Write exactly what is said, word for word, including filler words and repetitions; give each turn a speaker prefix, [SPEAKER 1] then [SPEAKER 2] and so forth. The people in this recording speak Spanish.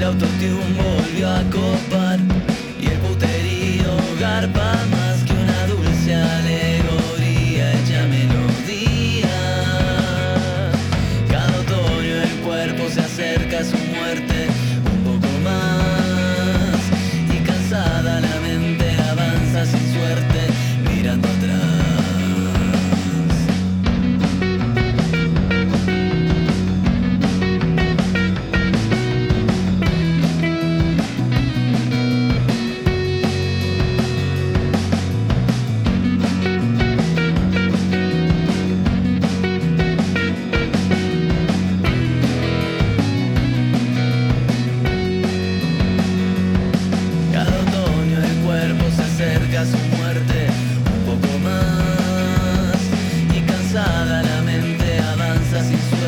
[SPEAKER 1] autotune volvió a copar y el puterío garpa más que una dulce alegoría hecha melodía. Cada otoño el cuerpo se acerca a su muerte un poco más y cansada la mente avanza sin suerte mirando atrás. Acerca su muerte un poco más y cansada la mente avanza sin su